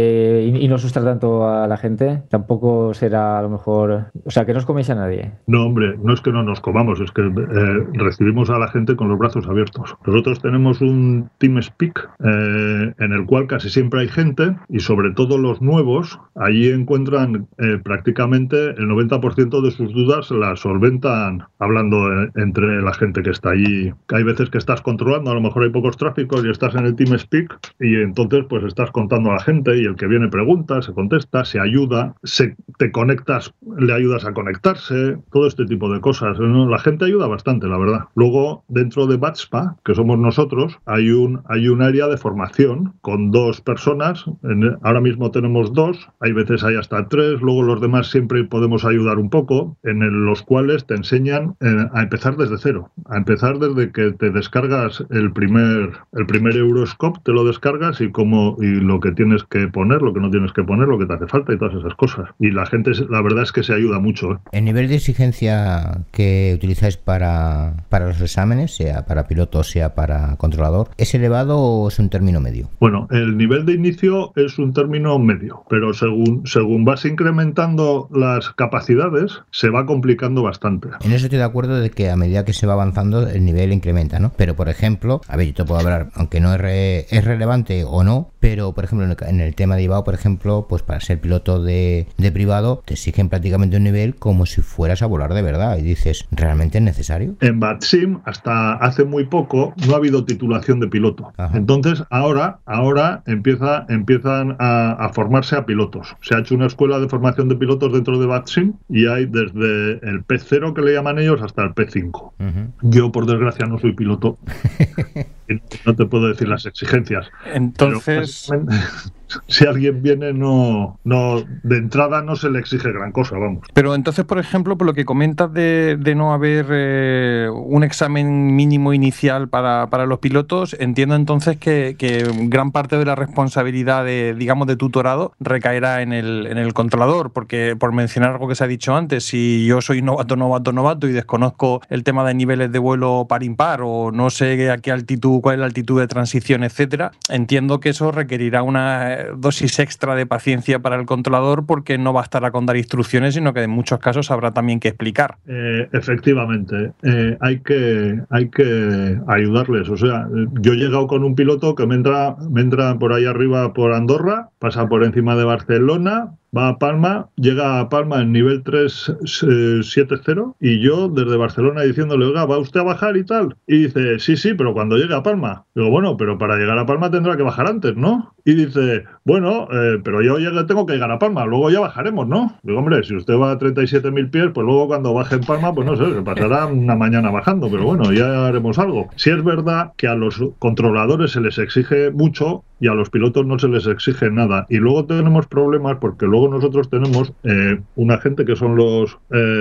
y no asustar tanto a la gente, tampoco será a lo mejor, o sea, que no os coméis a nadie. No, hombre, no es que no nos comamos, es que recibimos a la gente con los brazos abiertos. Nosotros tenemos un TeamSpeak en el cual casi siempre hay gente y sobre todo los nuevos, allí encuentran prácticamente el 90% de sus dudas las solventan hablando entre la gente que está allí. Hay veces que estás controlando, a lo mejor hay pocos tráficos y estás en el TeamSpeak y entonces pues estás contando a la gente y el que viene pregunta, se contesta, se ayuda, te conectas, le ayudas a conectarse, todo este tipo de cosas, ¿no? La gente ayuda bastante, la verdad. Luego, dentro de BATSPA, que somos nosotros, hay un área de formación con 2 personas. Ahora mismo tenemos 2, hay veces hay hasta 3, luego los demás siempre podemos ayudar un poco, en los cuales te enseñan a empezar desde cero, a empezar desde que te descargas el primer Euroscope, te lo descargas y lo que tienes que poner, lo que no tienes que poner, lo que te hace falta y todas esas cosas. Y la gente, la verdad es que se ayuda mucho. ¿El nivel de exigencia que utilizáis para los exámenes, sea para piloto, sea para controlador, es elevado o es un término medio? Bueno, el nivel de inicio es un término medio, pero según vas incrementando las capacidades, se va complicando bastante. En eso estoy de acuerdo de que a medida que se va avanzando el nivel incrementa, ¿no? Pero por ejemplo, a ver, yo te puedo hablar, aunque no es relevante o no, pero por ejemplo en el tema de IBAO, por ejemplo, pues para ser piloto de privado te exigen prácticamente un nivel como si fueras a volar de verdad y dices, ¿realmente es necesario? En BATSIM hasta hace muy poco no ha habido titulación de piloto. Ajá. Entonces ahora empiezan a formarse a pilotos. Se ha hecho una escuela de formación de pilotos dentro de BATSIM y hay desde el P0 que le llaman ellos hasta el P5. Uh-huh. Yo por desgracia no soy piloto. No te puedo decir las exigencias. Entonces, si alguien viene, no de entrada no se le exige gran cosa, vamos. Pero entonces, por ejemplo, por lo que comentas de no haber un examen mínimo inicial para los pilotos, entiendo entonces que gran parte de la responsabilidad de tutorado recaerá en el controlador, porque por mencionar algo que se ha dicho antes, si yo soy novato y desconozco el tema de niveles de vuelo par-impar o no sé a qué altitud, cuál es la altitud de transición, etcétera, entiendo que eso requerirá una dosis extra de paciencia para el controlador, porque no bastará con dar instrucciones, sino que en muchos casos habrá también que explicar. Efectivamente, hay que ayudarles. O sea, yo he llegado con un piloto que me entra por ahí arriba por Andorra, pasa por encima de Barcelona, va a Palma, llega a Palma en nivel 370 y yo desde Barcelona diciéndole, oiga, ¿va usted a bajar y tal? Y dice, sí, pero cuando llegue a Palma. Digo, bueno, pero para llegar a Palma tendrá que bajar antes, ¿no? Y dice, bueno, pero yo tengo que llegar a Palma, luego ya bajaremos, ¿no? Digo, hombre, si usted va a 37.000 pies, pues luego cuando baje en Palma, pues no sé, se pasará una mañana bajando, pero bueno, ya haremos algo. Sí es verdad que a los controladores se les exige mucho y a los pilotos no se les exige nada. Y luego tenemos problemas porque luego nosotros tenemos una gente que son los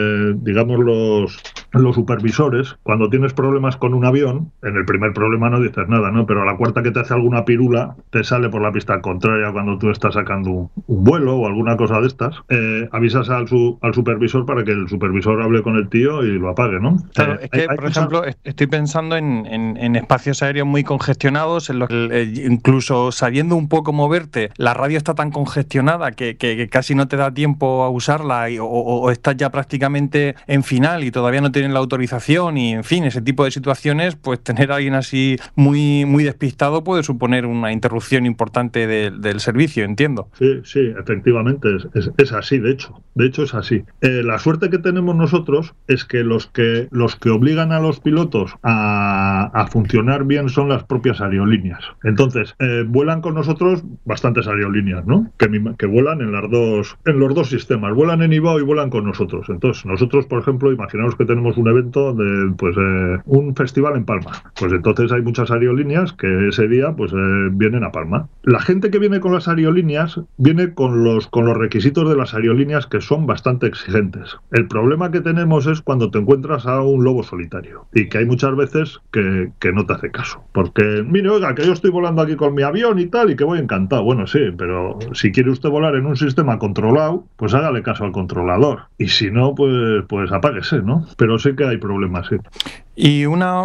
supervisores. Cuando tienes problemas con un avión, en el primer problema no dices nada, ¿no? Pero a la cuarta que te hace alguna pirula, te sale por la pista contraria cuando tú estás sacando un vuelo o alguna cosa de estas, avisas al supervisor para que el supervisor hable con el tío y lo apague, ¿no? Claro, es que, por ejemplo, estoy pensando en espacios aéreos muy congestionados, en los que incluso sabiendo un poco moverte, la radio está tan congestionada que casi no te da tiempo a usarla o estás ya prácticamente en final y todavía no tienen la autorización y, en fin, ese tipo de situaciones, pues tener a alguien así muy, muy despistado puede suponer una interrupción importante del servicio, entiendo. Sí, efectivamente, es así, de hecho es así. La suerte que tenemos nosotros es que los que obligan a los pilotos a funcionar bien son las propias aerolíneas. Entonces, vuelan con nosotros bastantes aerolíneas, ¿no? Que vuelan en los dos sistemas, vuelan en IBAO y vuelan con nosotros. Entonces, nosotros, por ejemplo, imaginaos que tenemos un evento de un festival en Palma. Pues entonces hay muchas aerolíneas que ese día pues vienen a Palma. La gente que viene con las aerolíneas viene con los requisitos de las aerolíneas, que son bastante exigentes. El problema que tenemos es cuando te encuentras a un lobo solitario y que hay muchas veces que no te hace caso. Porque, mire, oiga, que yo estoy volando aquí con mi avión y tal y que voy encantado. Bueno, sí, pero si quiere usted volar en un sistema controlado, pues hágale caso al controlador. Y si no, pues apáguese, ¿no? Pero sí que hay problemas, sí. Y una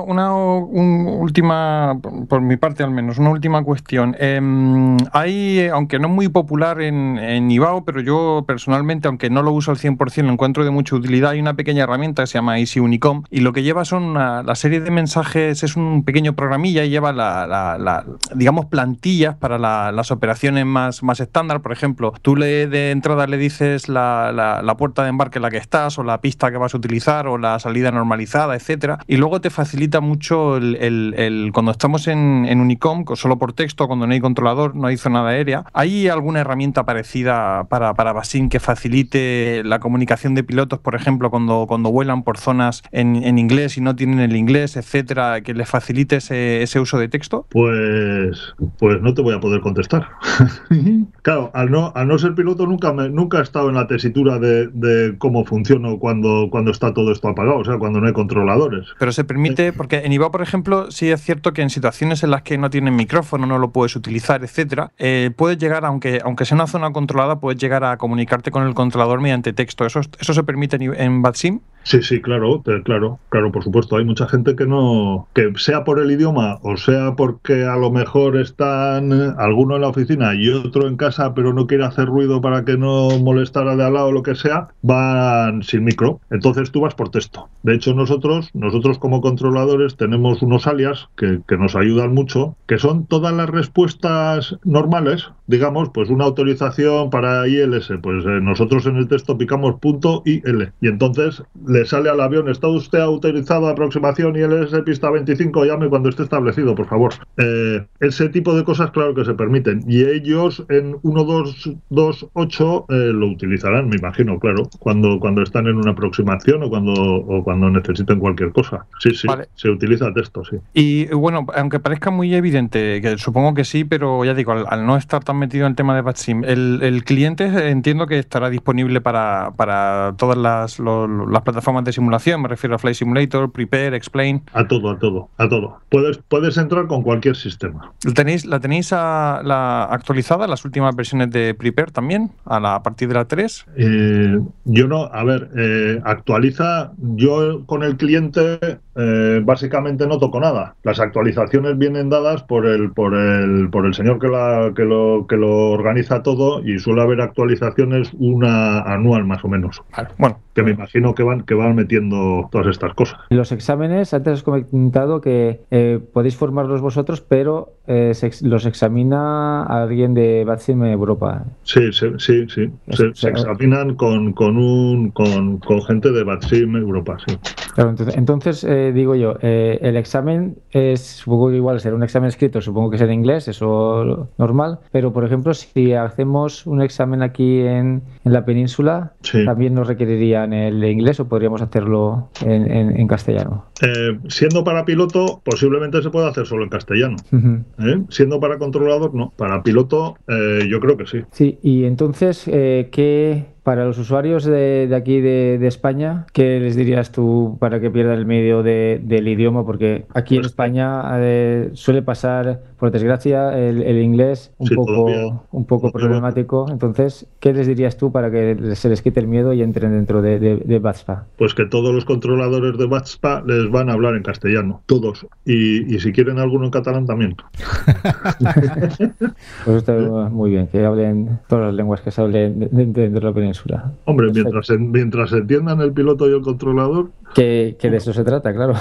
última, por mi parte al menos, una última cuestión. Hay, aunque no es muy popular en IBAO, pero yo personalmente, aunque no lo uso al 100%, lo encuentro de mucha utilidad, hay una pequeña herramienta que se llama Easy Unicom y lo que lleva son la serie de mensajes, es un pequeño programilla y lleva digamos, plantillas para las operaciones más estándar. Por ejemplo, tú de entrada le dices la puerta de embarque en la que estás o la pista que vas a utilizar o la salida normalizada, etcétera. Y luego te facilita mucho cuando estamos en Unicom, solo por texto, cuando no hay controlador, no hay zona aérea. ¿Hay alguna herramienta parecida para BASIM que facilite la comunicación de pilotos, por ejemplo, cuando vuelan por zonas en inglés y no tienen el inglés, etcétera, que les facilite ese uso de texto? Pues no te voy a poder contestar. Claro, al no ser piloto nunca he estado en la tesitura de cómo funciona cuando está todo esto apagado, o sea, cuando no hay controladores. Pero se permite, porque en IBAO, por ejemplo, sí es cierto que en situaciones en las que no tienen micrófono, no lo puedes utilizar, etcétera, puedes llegar, aunque sea una zona controlada, puedes llegar a comunicarte con el controlador mediante texto. ¿Eso se permite en BASIM? Sí, claro, por supuesto. Hay mucha gente que sea por el idioma o sea porque a lo mejor están alguno en la oficina y otro en casa, pero no quiere hacer ruido para que no molestara de al lado o lo que sea, van sin micro. Entonces tú vas por texto. De hecho, nosotros como controladores tenemos unos alias que nos ayudan mucho, que son todas las respuestas normales. Digamos, pues una autorización para ILS, pues nosotros en el texto picamos .il y entonces le sale al avión, ¿está usted autorizado a aproximación ILS pista 25? Llame cuando esté establecido, por favor. Ese tipo de cosas, claro que se permiten. Y ellos en 1228 lo utilizarán, me imagino, claro, cuando están en una aproximación o cuando necesiten cualquier cosa. Sí, vale. Se utiliza texto, sí. Y bueno, aunque parezca muy evidente, que supongo que sí, pero ya digo, al no estar tan metido en el tema de BASIM, el cliente entiendo que estará disponible para todas las plataformas plataformas de simulación, me refiero a Flight Simulator, Prepare, Explain. A todo. Puedes entrar con cualquier sistema. ¿La tenéis actualizada, las últimas versiones de Prepare también, a partir de la 3? Yo no, actualiza, yo con el cliente básicamente no toco nada. Las actualizaciones vienen dadas por el señor que lo organiza todo, y suele haber actualizaciones una anual más o menos. Bueno, que me imagino que van metiendo todas estas cosas. Los exámenes, antes has comentado que podéis formarlos vosotros, pero los examina alguien de BATSIM Europa. Sí. Se examinan con gente de BATSIM Europa, sí. Claro, entonces digo yo, el examen supongo que igual será un examen escrito, supongo que será en inglés, eso normal, pero por ejemplo, si hacemos un examen aquí en la península, sí, ¿también nos requerirían el inglés o podríamos hacerlo en castellano? Siendo para piloto, posiblemente se pueda hacer solo en castellano. Siendo para controlador, no. Para piloto, yo creo que sí. Sí, y entonces, para los usuarios de aquí de España, ¿qué les dirías tú para que pierdan el medio del idioma? Porque aquí en España suele pasar, por desgracia, el inglés un poco problemático. Entonces, ¿qué les dirías tú para que se les quite el miedo y entren dentro de BATSPA? Pues que todos los controladores de BATSPA les van a hablar en castellano, todos. Y si quieren alguno en catalán también. Pues está muy bien, que hablen todas las lenguas que se hablen dentro de la península. Hombre, mientras se entiendan el piloto y el controlador, que de eso se trata, claro.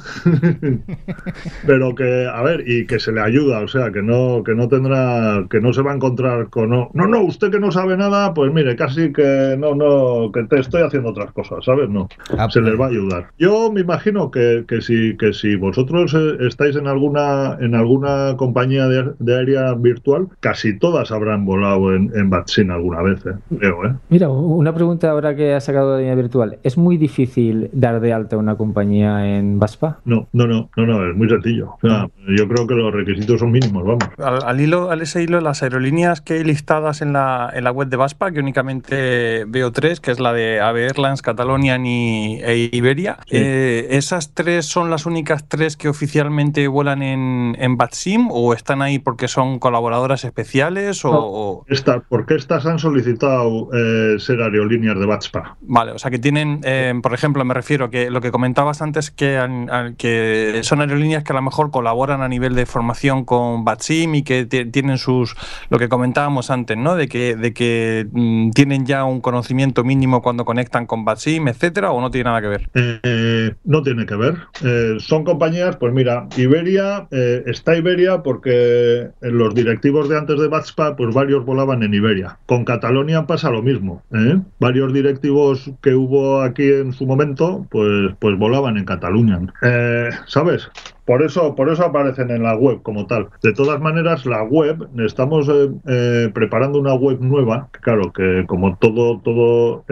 Pero y que se le ayuda, o sea, que no se va a encontrar con no, usted que no sabe nada, pues mire, casi que que te estoy haciendo otras cosas, ¿sabes? No, se les va a ayudar. Yo me imagino que si vosotros estáis en alguna compañía de aérea virtual, casi todas habrán volado en BATSIM alguna vez, creo, Mira, una pregunta ahora que has sacado de línea virtual. ¿Es muy difícil dar de alta una compañía en BATSPA? No, es muy sencillo. O sea, yo creo que los requisitos son mínimos, vamos. Al ese hilo, las aerolíneas que hay listadas en la web de BATSPA, que únicamente veo 3, que es la de AVE Airlines, Catalonian e Iberia, sí. ¿Esas 3 son las únicas 3 que oficialmente vuelan en BATSIM o están ahí porque son colaboradoras especiales? Porque estas han solicitado ser aerolíneas de BATSPA. Vale, o sea que tienen, por ejemplo, me refiero que lo que comentabas antes, que son aerolíneas que a lo mejor colaboran a nivel de formación con BATSIM y que tienen lo que comentábamos antes, ¿no? De que tienen ya un conocimiento mínimo cuando conectan con BATSIM, etcétera, ¿o no tiene nada que ver? No tiene que ver. Son compañías, pues mira, Iberia, está Iberia porque los directivos de antes de BATSPA, pues varios volaban en Iberia. Con Catalonian pasa lo mismo, Varios directivos que hubo aquí en su momento, pues volaban en Cataluña. ¿Sabes? Por eso aparecen en la web como tal. De todas maneras, la web, estamos preparando una web nueva, claro, que como todo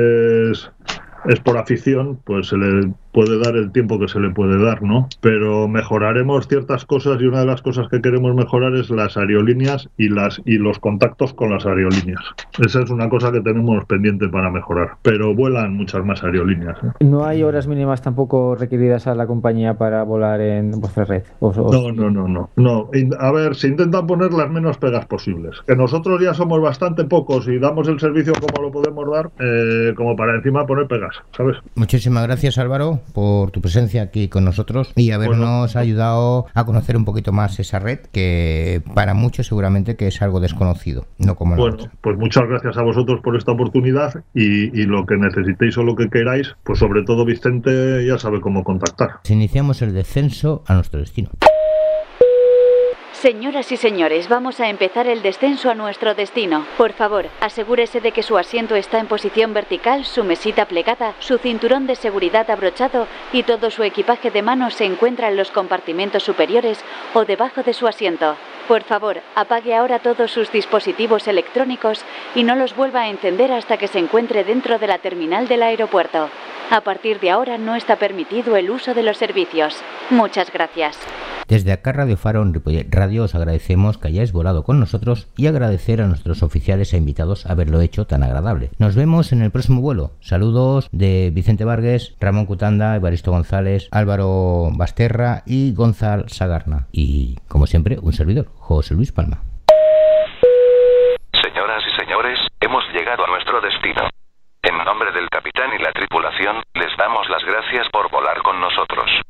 es por afición, pues se le puede dar el tiempo que se le puede dar, ¿no? Pero mejoraremos ciertas cosas, y una de las cosas que queremos mejorar es las aerolíneas y los contactos con las aerolíneas. Esa es una cosa que tenemos pendiente para mejorar, pero vuelan muchas más aerolíneas. ¿No hay horas mínimas tampoco requeridas a la compañía para volar en vuestra red? No. A ver, se intentan poner las menos pegas posibles. Que nosotros ya somos bastante pocos y damos el servicio como lo podemos dar, como para encima poner pegas, ¿sabes? Muchísimas gracias, Álvaro, por tu presencia aquí con nosotros y habernos ayudado a conocer un poquito más esa red, que para muchos seguramente que es algo desconocido, no como la otra. Pues muchas gracias a vosotros por esta oportunidad y lo que necesitéis o lo que queráis, pues sobre todo Vicente ya sabe cómo contactar. Iniciamos el descenso a nuestro destino. Señoras y señores, vamos a empezar el descenso a nuestro destino. Por favor, asegúrese de que su asiento está en posición vertical, su mesita plegada, su cinturón de seguridad abrochado y todo su equipaje de mano se encuentra en los compartimentos superiores o debajo de su asiento. Por favor, apague ahora todos sus dispositivos electrónicos y no los vuelva a encender hasta que se encuentre dentro de la terminal del aeropuerto. A partir de ahora no está permitido el uso de los servicios. Muchas gracias. Desde acá Radio Faro en Ripollet Radio os agradecemos que hayáis volado con nosotros y agradecer a nuestros oficiales e invitados haberlo hecho tan agradable. Nos vemos en el próximo vuelo. Saludos de Vicente Vargas, Ramón Cutanda, Evaristo González, Álvaro Basterra y Gonzalo Sagarna. Y, como siempre, un servidor, José Luis Palma. Señoras y señores, hemos llegado a nuestro destino. En nombre del capitán y la tripulación, les damos las gracias por volar con nosotros.